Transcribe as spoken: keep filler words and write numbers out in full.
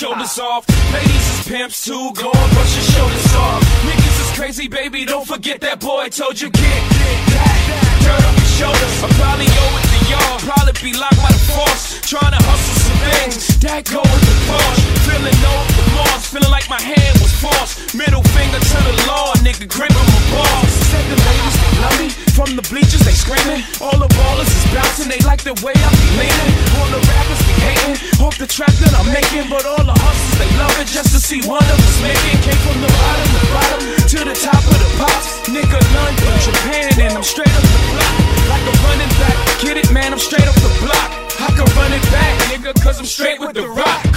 shoulders off. Ladies is pimps too, go on, brush your shoulders off. Niggas is crazy, baby, don't forget that boy told you get that dirt off your shoulders. I probably owe it to y'all, probably be locked by the force, trying to hustle some things that go with the Porsche. Feeling no remorse, feeling like my hand was forced. Middle finger to the law, nigga gripping my balls. Said the ladies they love me, from the bleachers they screaming. All the ballers is bouncing, they like the way I be leaning. All the rappers be hating, off the track that I'm making, but all the hustlers they love it just to see one of us make it. Came from the bottom, the bottom to the top of the pops. Nigga, London, Japan, and I'm straight up the block. Like a running back, get it, man, I'm straight up the block. I can run it back, nigga, cause I'm straight with the rock.